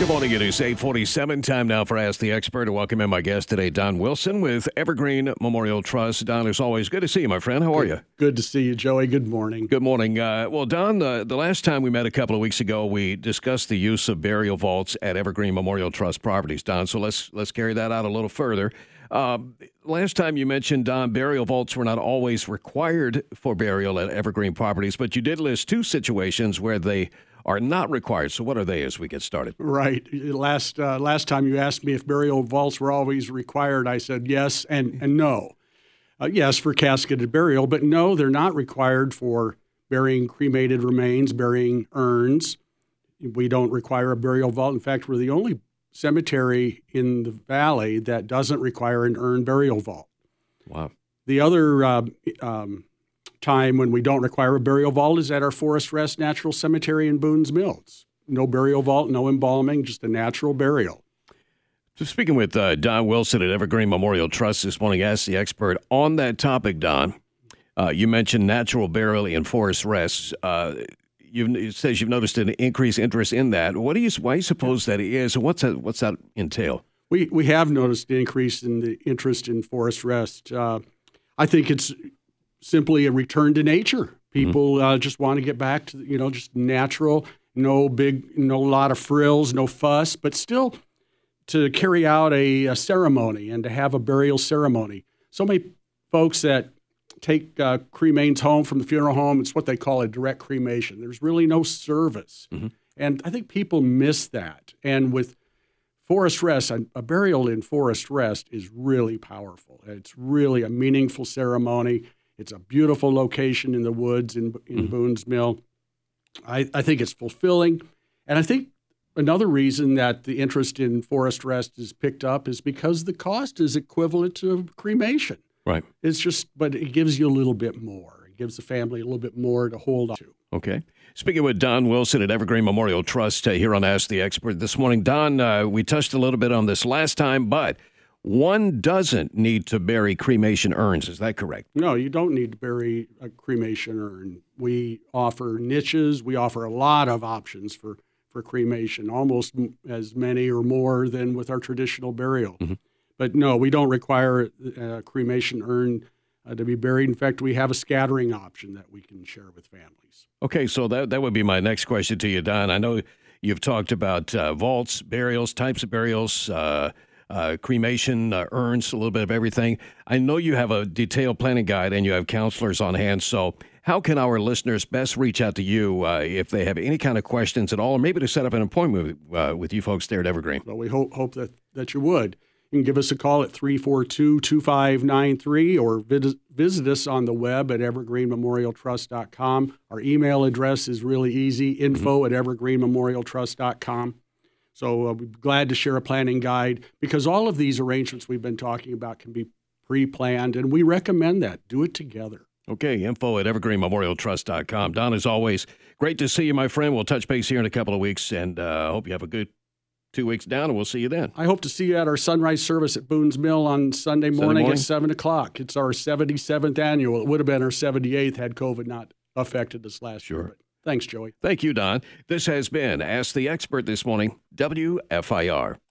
Good morning. It is 8:47. Time now for Ask the Expert. To welcome in my guest today, Don Wilson with Evergreen Memorial Trust. Don, as always, good to see you, my friend. How are you? Good to see you, Joey. Good morning. Good morning. Well, Don, the last time we met a couple of weeks ago, we discussed the use of burial vaults at Evergreen Memorial Trust properties, Don. So let's carry that out a little further. Last time you mentioned, Don, burial vaults were not always required for burial at Evergreen properties, but you did list two situations where they are not required. So what are they as we get started? Right. Last time you asked me if burial vaults were always required, I said yes and no. Yes, for casketed burial, but no, they're not required for burying cremated remains, burying urns. We don't require a burial vault. In fact, we're the only cemetery in the valley that doesn't require an urn burial vault. Wow. The other time when we don't require a burial vault is at our Forest Rest Natural Cemetery in Boone's Mills. No burial vault, no embalming, just a natural burial. So speaking with Don Wilson at Evergreen Memorial Trust this morning, Ask the Expert on that topic, Don. You mentioned natural burial in forest rests. It says you've noticed an increased interest in that. Why do you suppose that is, and what's that entail? We have noticed an increase in the interest in forest rest. I think it's simply a return to nature. People just want to get back to, just natural, no lot of frills, no fuss, but still to carry out a ceremony and to have a burial ceremony. So many folks that take cremains home from the funeral home, it's what they call a direct cremation. There's really no service. And I think people miss that. And with forest rest, a burial in forest rest is really powerful. It's really a meaningful ceremony. It's a beautiful location in the woods in Boone's Mill. I think it's fulfilling. And I think another reason that the interest in forest rest is picked up is because the cost is equivalent to cremation. Right. But it gives you a little bit more. It gives the family a little bit more to hold on to. Okay. Speaking with Don Wilson at Evergreen Memorial Trust here on Ask the Expert this morning. Don, we touched a little bit on this last time, but one doesn't need to bury cremation urns. Is that correct? No, you don't need to bury a cremation urn. We offer niches. We offer a lot of options for cremation, almost as many or more than with our traditional burial. But no, we don't require a cremation urn to be buried. In fact, we have a scattering option that we can share with families. Okay, so that would be my next question to you, Don. I know you've talked about vaults, burials, types of burials, cremation, urns, a little bit of everything. I know you have a detailed planning guide and you have counselors on hand. So how can our listeners best reach out to you if they have any kind of questions at all, or maybe to set up an appointment with you folks there at Evergreen? Well, we hope that you would. You can give us a call at 342-2593 or visit us on the web at evergreenmemorialtrust.com. Our email address is really easy, info@evergreenmemorialtrust.com. So we're glad to share a planning guide because all of these arrangements we've been talking about can be pre-planned, and we recommend that. Do it together. Okay, info@evergreenmemorialtrust.com. Don, as always, great to see you, my friend. We'll touch base here in a couple of weeks, and I hope you have a good 2 weeks down, and we'll see you then. I hope to see you at our sunrise service at Boone's Mill on Sunday morning at 7 o'clock. It's our 77th annual. It would have been our 78th had COVID not affected us last year. But thanks, Joey. Thank you, Don. This has been Ask the Expert this morning, WFIR.